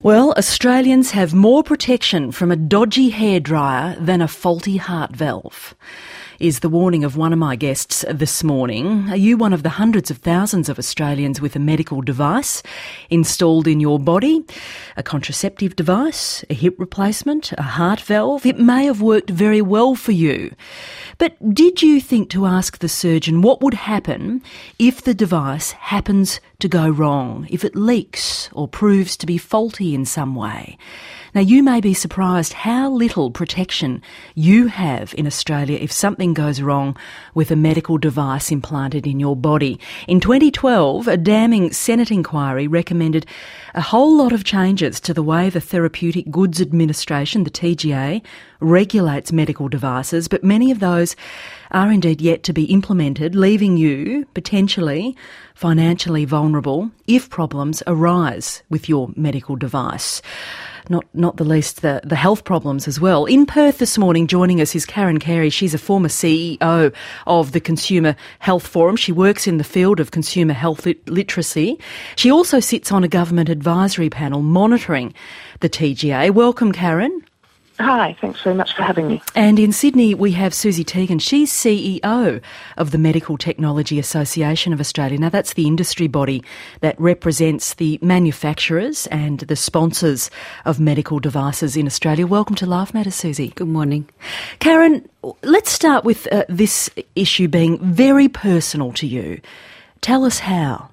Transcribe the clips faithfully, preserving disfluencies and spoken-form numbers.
Well, Australians have more protection from a dodgy hairdryer than a faulty heart valve, is the warning of one of my guests this morning. Are you one of the hundreds of thousands of Australians with a medical device installed in your body? A contraceptive device, a hip replacement, a heart valve? It may have worked very well for you. But did you think to ask the surgeon what would happen if the device happens to go wrong, if it leaks or proves to be faulty in some way? Now, you may be surprised how little protection you have in Australia if something goes wrong with a medical device implanted in your body. In twenty twelve, a damning Senate inquiry recommended a whole lot of changes to the way the Therapeutic Goods Administration, the T G A, regulates medical devices, but many of those are indeed yet to be implemented, leaving you potentially financially vulnerable if problems arise with your medical device. Not not the least the, the health problems as well. In Perth this morning, joining us is Karen Carey. She's a former C E O of the Consumer Health Forum. She works in the field of consumer health lit- literacy. She also sits on a government advisory panel monitoring the T G A. Welcome, Karen. Hi, thanks very much for having me. And in Sydney, we have Susie Teagan. She's C E O of the Medical Technology Association of Australia. Now, that's the industry body that represents the manufacturers and the sponsors of medical devices in Australia. Welcome to Life Matters, Susie. Good morning. Karen, let's start with uh, this issue being very personal to you. Tell us how.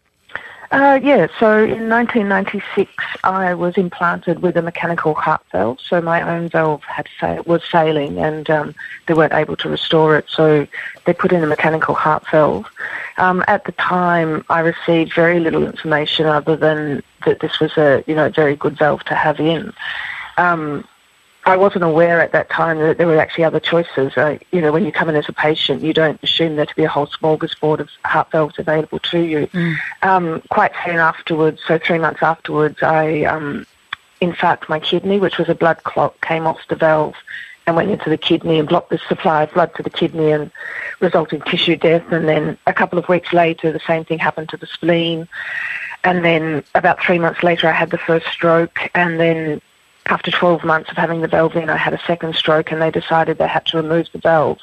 Uh, yeah, so in nineteen ninety-six, I was implanted with a mechanical heart valve. So my own valve had fa- was failing, and um, they weren't able to restore it. So they put in a mechanical heart valve. Um, at the time, I received very little information other than that this was a you know a very good valve to have in. Um, I wasn't aware at that time that there were actually other choices. Uh, you know, when you come in as a patient, you don't assume there to be a whole smorgasbord of heart valves available to you. Mm. Um, quite soon afterwards, so three months afterwards, I um, infarcted my kidney, which was a blood clot, came off the valve and went into the kidney and blocked the supply of blood to the kidney and resulted in tissue death. And then a couple of weeks later, the same thing happened to the spleen. And then about three months later, I had the first stroke, and then after twelve months of having the valve in, I had a second stroke, and they decided they had to remove the valve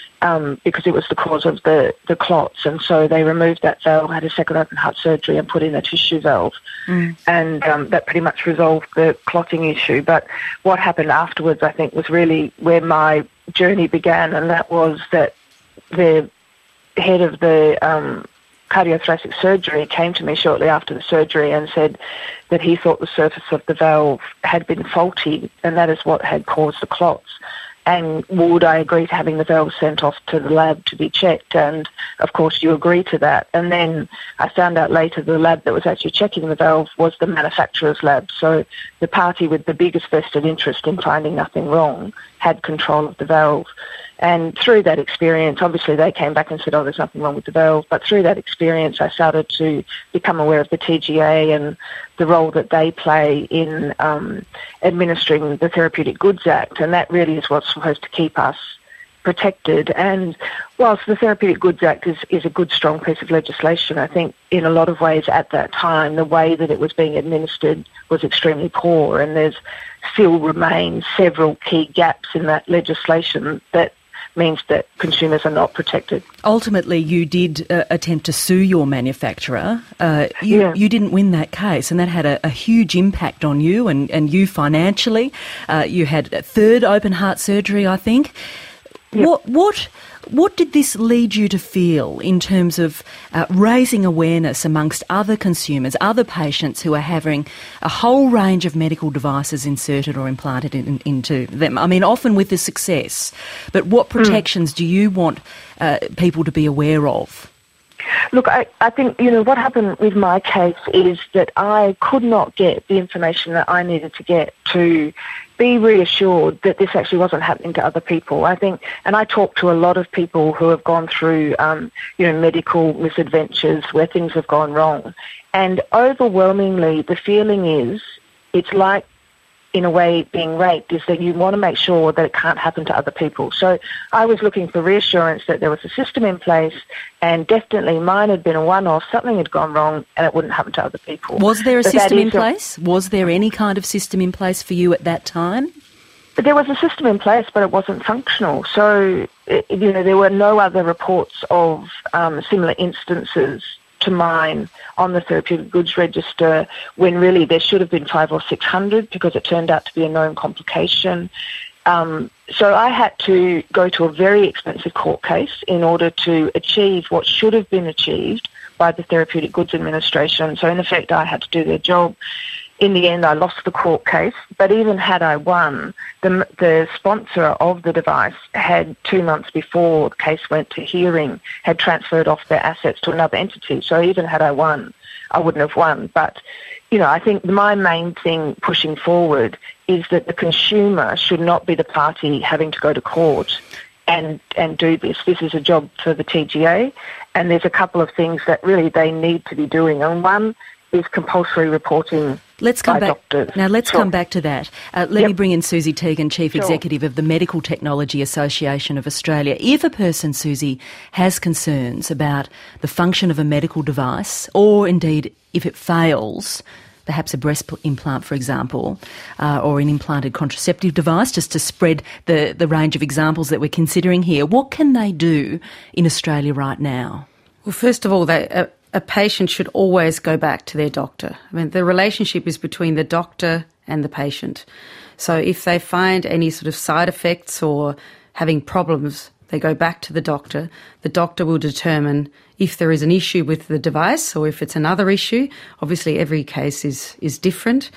um, because it was the cause of the, the clots. And so they removed that valve, had a second open heart surgery, and put in a tissue valve. Mm. And um, that pretty much resolved the clotting issue. But what happened afterwards, I think, was really where my journey began, and that was that the head of the um, cardiothoracic surgery came to me shortly after the surgery and said that he thought the surface of the valve had been faulty, and that is what had caused the clots. And would I agree to having the valve sent off to the lab to be checked? And, of course, you agree to that. And then I found out later the lab that was actually checking the valve was the manufacturer's lab. So the party with the biggest vested interest in finding nothing wrong had control of the valve. And through that experience, obviously they came back and said, oh, there's nothing wrong with the valve. But through that experience, I started to become aware of the T G A and the role that they play in um, administering the Therapeutic Goods Act. And that really is what's supposed to keep us protected. And whilst the Therapeutic Goods Act is, is a good, strong piece of legislation, I think in a lot of ways at that time, the way that it was being administered was extremely poor. And there's still remain several key gaps in that legislation that means that consumers are not protected. Ultimately, you did uh, attempt to sue your manufacturer. Uh, you, yeah. you didn't win that case, and that had a, a huge impact on you and, and you financially. Uh, you had a third open heart surgery, I think. Yep. What what what did this lead you to feel in terms of uh, raising awareness amongst other consumers, other patients who are having a whole range of medical devices inserted or implanted in, into them? I mean, often with the success, but what protections mm. do you want uh, people to be aware of? Look, I, I think, you know, what happened with my case is that I could not get the information that I needed to get to be reassured that this actually wasn't happening to other people. I think, and I talk to a lot of people who have gone through, um, you know, medical misadventures where things have gone wrong. And overwhelmingly, the feeling is it's like in a way, being raped is that you want to make sure that it can't happen to other people. So I was looking for reassurance that there was a system in place, and definitely mine had been a one-off, something had gone wrong, and it wouldn't happen to other people. Was there a but system in a, place? Was there any kind of system in place for you at that time? There was a system in place, but it wasn't functional. So, you know, there were no other reports of um, similar instances to mine on the therapeutic goods register, when really there should have been five or six hundred, because it turned out to be a known complication. Um, so I had to go to a very expensive court case in order to achieve what should have been achieved by the Therapeutic Goods Administration. So in effect, I had to do their job. In the end, I lost the court case, but even had I won, the, the sponsor of the device had, two months before the case went to hearing, had transferred off their assets to another entity. So even had I won, I wouldn't have won. But, you know, I think my main thing pushing forward is that the consumer should not be the party having to go to court and, and do this. This is a job for the T G A, and there's a couple of things that really they need to be doing. And one is compulsory reporting. Let's come by back doctors. now. Let's sure. come back to that. Uh, let yep. me bring in Susie Teagan, Chief sure. Executive of the Medical Technology Association of Australia. If a person, Susie, has concerns about the function of a medical device, or indeed if it fails, perhaps a breast implant, for example, uh, or an implanted contraceptive device, just to spread the, the range of examples that we're considering here, what can they do in Australia right now? Well, first of all, they. Uh, A patient should always go back to their doctor. I mean, the relationship is between the doctor and the patient. So if they find any sort of side effects or having problems, they go back to the doctor. The doctor will determine if there is an issue with the device or if it's another issue. Obviously, every case is, is different.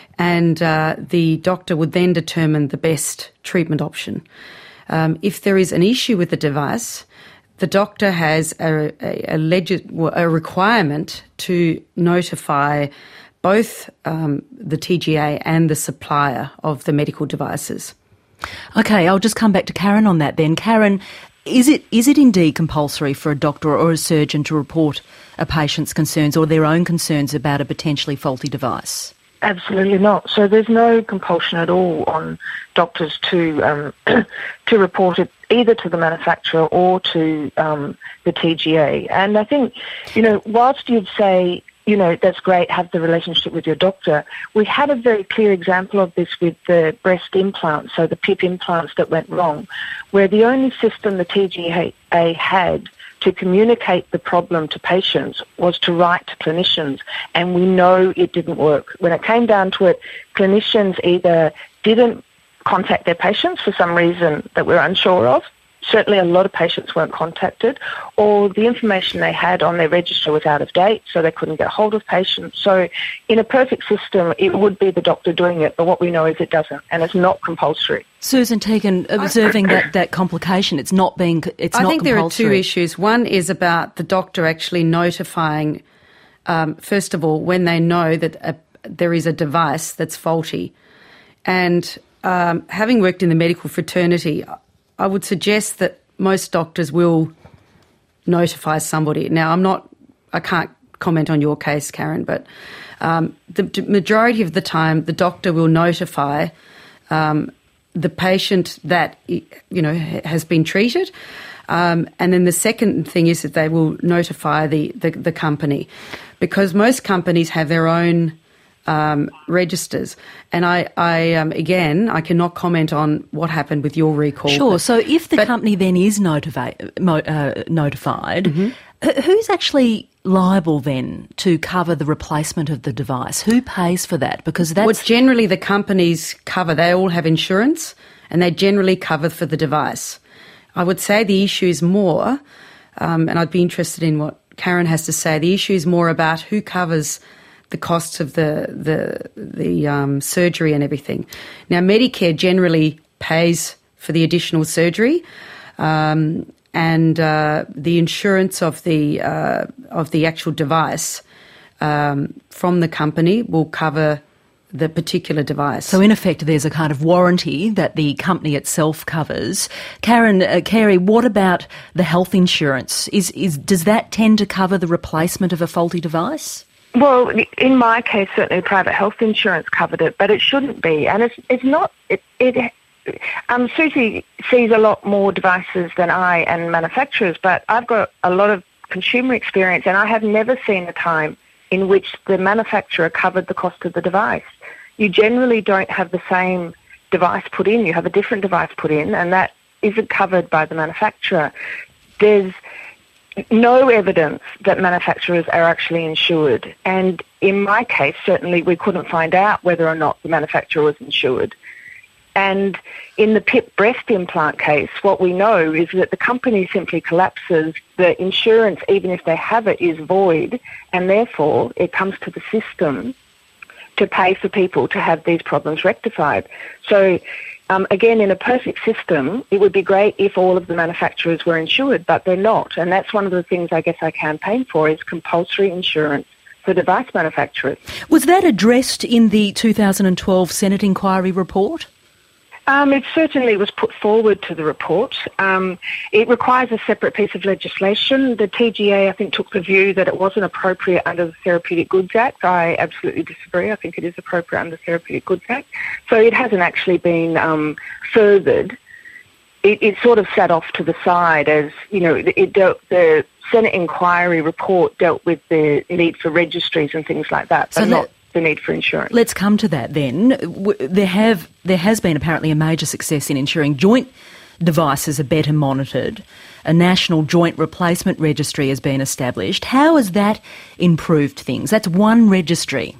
And uh, the doctor would then determine the best treatment option. Um, if there is an issue with the device, the doctor has a, a, a, legit, a requirement to notify both um, the T G A and the supplier of the medical devices. Okay, I'll just come back to Karen on that then. Karen, is it is it indeed compulsory for a doctor or a surgeon to report a patient's concerns or their own concerns about a potentially faulty device? Absolutely not. So there's no compulsion at all on doctors to um, to report it either to the manufacturer or to um, the T G A. And I think, you know, whilst you'd say, you know, that's great, have the relationship with your doctor, we had a very clear example of this with the breast implants, so the P I P implants that went wrong, where the only system the T G A had to communicate the problem to patients was to write to clinicians, and we know it didn't work. When it came down to it, clinicians either didn't contact their patients for some reason that we're unsure of, certainly a lot of patients weren't contacted, or the information they had on their register was out of date, so they couldn't get hold of patients. So in a perfect system, it would be the doctor doing it, but what we know is it doesn't, and it's not compulsory. Susan Teagan, observing that, that complication, it's not being, it's I not think compulsory. There are two issues. One is about the doctor actually notifying, um, first of all, when they know that a, there is a device that's faulty. And um, having worked in the medical fraternity, I would suggest that most doctors will notify somebody. Now, I'm not, I can't comment on your case, Karen, but um, the majority of the time the doctor will notify um, the patient that, you know, has been treated. Um, and then the second thing is that they will notify the, the, the company, because most companies have their own Um, registers. And I, I um, again, I cannot comment on what happened with your recall. Sure. But, so if the but, company then is notifi- mo- uh, notified, mm-hmm. who's actually liable then to cover the replacement of the device? Who pays for that? Because that's... Well, generally the companies cover. They all have insurance and they generally cover for the device. I would say the issue is more, um, and I'd be interested in what Karen has to say, the issue is more about who covers the costs of the the the um, surgery and everything. Now, Medicare generally pays for the additional surgery, um, and uh, the insurance of the uh, of the actual device um, from the company will cover the particular device. So in effect, there's a kind of warranty that the company itself covers. Karen, uh, Carey, what about the health insurance? Is is does that tend to cover the replacement of a faulty device? Well, in my case, certainly private health insurance covered it, but it shouldn't be. And it's it's not, it, it um, Susie sees a lot more devices than I and manufacturers, but I've got a lot of consumer experience, and I have never seen a time in which the manufacturer covered the cost of the device. You generally don't have the same device put in. You have a different device put in, and that isn't covered by the manufacturer. There's no evidence that manufacturers are actually insured. And in my case, certainly we couldn't find out whether or not the manufacturer was insured. And in the P I P breast implant case, what we know is that the company simply collapses. The insurance, even if they have it, is void, and therefore it comes to the system to pay for people to have these problems rectified. So Um, again, in a perfect system, it would be great if all of the manufacturers were insured, but they're not. And that's one of the things I guess I campaign for, is compulsory insurance for device manufacturers. Was that addressed in the two thousand twelve Senate inquiry report? Um, it certainly was put forward to the report. Um, it requires a separate piece of legislation. The T G A, I think, took the view that it wasn't appropriate under the Therapeutic Goods Act. I absolutely disagree. I think it is appropriate under the Therapeutic Goods Act. So it hasn't actually been um, furthered. It, it sort of sat off to the side as, you know, it dealt, the Senate inquiry report dealt with the need for registries and things like that, but so not the need for insurance. Let's come to that then. There have there has been apparently a major success in ensuring joint devices are better monitored. A national joint replacement registry has been established. How has that improved things? That's one registry.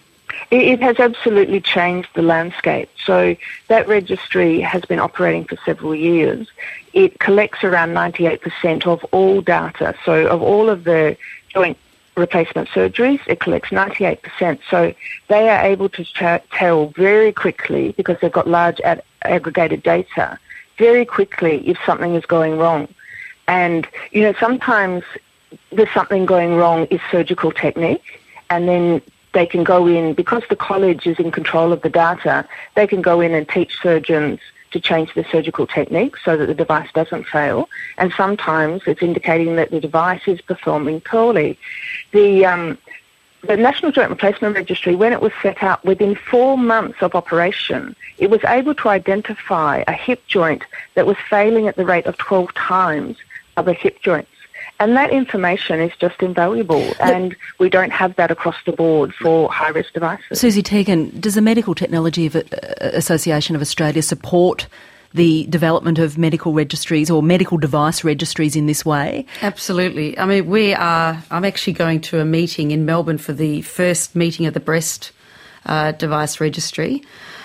It has absolutely changed the landscape. So that registry has been operating for several years. It collects around ninety-eight percent of all data. So of all of the joint replacement surgeries, it collects ninety-eight percent. So they are able to tra- tell very quickly, because they've got large ad- aggregated data, very quickly if something is going wrong. And, you know, sometimes there's something going wrong is surgical technique, and then they can go in, because the college is in control of the data, they can go in and teach surgeons to change the surgical technique so that the device doesn't fail. And sometimes it's indicating that the device is performing poorly. The um, the National Joint Replacement Registry, when it was set up, within four months of operation, it was able to identify a hip joint that was failing at the rate of twelve times other hip joints. And that information is just invaluable, and we don't have that across the board for high-risk devices. Susie Teagan, does the Medical Technology Association of Australia support the development of medical registries or medical device registries in this way? Absolutely. I mean, we are, I'm actually going to a meeting in Melbourne for the first meeting of the Breast uh, Device Registry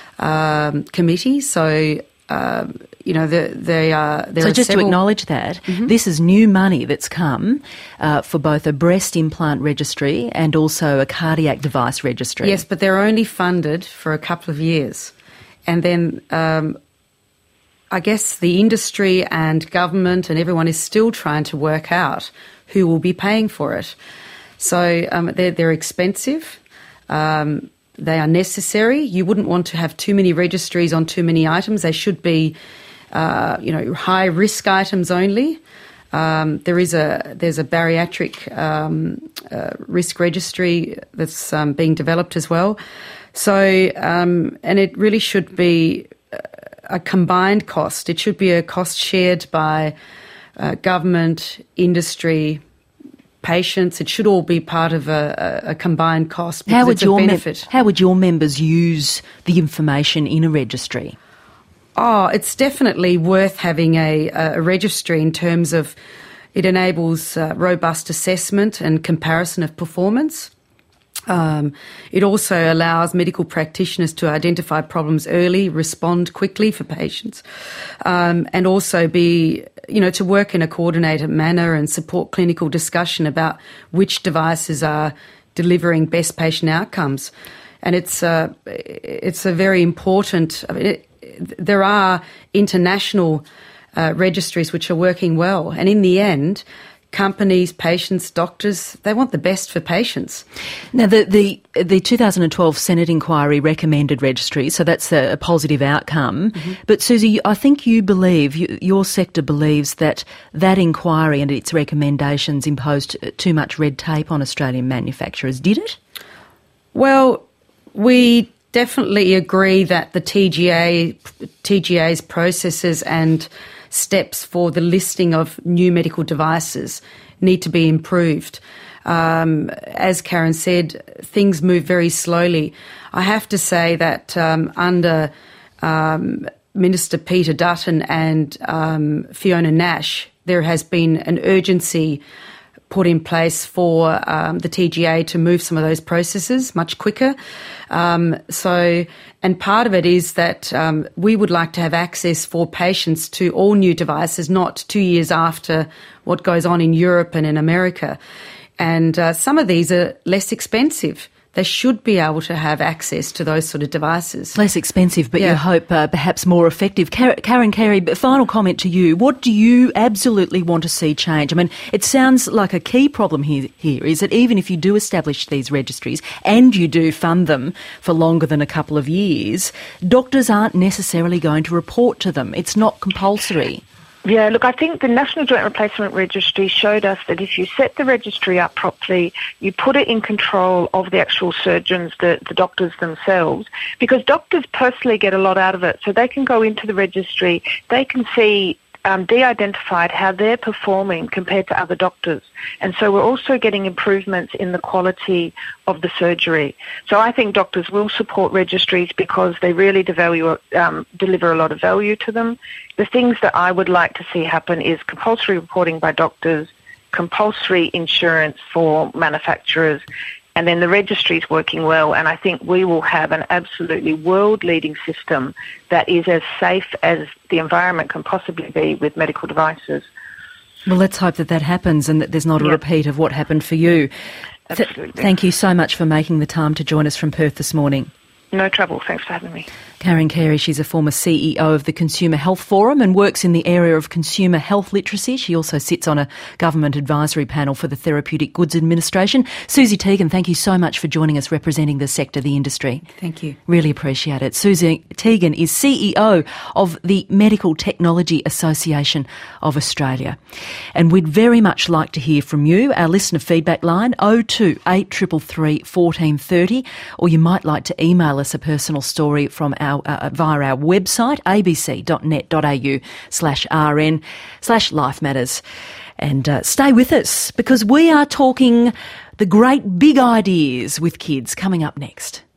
um, Committee, so... Um, you know, the, they are... There so are just several... to acknowledge that, mm-hmm. this is new money that's come uh, for both a breast implant registry and also a cardiac device registry. Yes, but they're only funded for a couple of years. And then um, I guess the industry and government and everyone is still trying to work out who will be paying for it. So um, they're, they're expensive. Um They are necessary. You wouldn't want to have too many registries on too many items. They should be, uh, you know, high-risk items only. Um, there is a there's a bariatric um, uh, risk registry that's um, being developed as well. So, um, and it really should be a combined cost. It should be a cost shared by uh, government, industry, patients. It should all be part of a, a combined cost because how would it's a your benefit. Mem- how would your members use the information in a registry? Oh, it's definitely worth having a, a registry in terms of it enables uh, robust assessment and comparison of performance. Um, it also allows medical practitioners to identify problems early, respond quickly for patients, um, and also be, you know, to work in a coordinated manner and support clinical discussion about which devices are delivering best patient outcomes. And it's uh, it's a very important. I mean, it, there are international uh, registries which are working well, and in the end, companies, patients, doctors, they want the best for patients. Now, the the, the two thousand twelve Senate inquiry recommended registries, so that's a, a positive outcome. Mm-hmm. But, Susie, I think you believe, you, your sector believes that that inquiry and its recommendations imposed too much red tape on Australian manufacturers. Did it? Well, we definitely agree that the T G A, T G A's processes and steps for the listing of new medical devices need to be improved. Um, as Karen said, things move very slowly. I have to say that um, under um, Minister Peter Dutton and um, Fiona Nash, there has been an urgency put in place for um, the T G A to move some of those processes much quicker. Um, so, and part of it is that um, we would like to have access for patients to all new devices, not two years after what goes on in Europe and in America. And uh, some of these are less expensive. They should be able to have access to those sort of devices. Less expensive, but yeah. you hope uh, perhaps more effective. Car- Karen Carey, final comment to you. What do you absolutely want to see change? I mean, it sounds like a key problem here, here is that even if you do establish these registries and you do fund them for longer than a couple of years, doctors aren't necessarily going to report to them. It's not compulsory. Yeah, look, I think the National Joint Replacement Registry showed us that if you set the registry up properly, you put it in control of the actual surgeons, the, the doctors themselves, because doctors personally get a lot out of it. So they can go into the registry, they can see um, de-identified how they're performing compared to other doctors. And so we're also getting improvements in the quality of the surgery. So I think doctors will support registries because they really devalue, um, deliver a lot of value to them. The things that I would like to see happen is compulsory reporting by doctors, compulsory insurance for manufacturers, and then the registries working well. And I think we will have an absolutely world-leading system that is as safe as the environment can possibly be with medical devices. Well, let's hope that that happens and that there's not a Yep. repeat of what happened for you. Absolutely. Th- thank you so much for making the time to join us from Perth this morning. No trouble. Thanks for having me. Karen Carey, she's a former C E O of the Consumer Health Forum and works in the area of consumer health literacy. She also sits on a government advisory panel for the Therapeutic Goods Administration. Susie Teagan, thank you so much for joining us representing the sector, the industry. Thank you. Really appreciate it. Susie Teagan is C E O of the Medical Technology Association of Australia. And we'd very much like to hear from you. Our listener feedback line, oh two eight three three, one four three oh, or you might like to email us a personal story from our Uh, via our website, abc.net.au slash rn slash life matters. And uh, stay with us because we are talking the great big ideas with kids coming up next.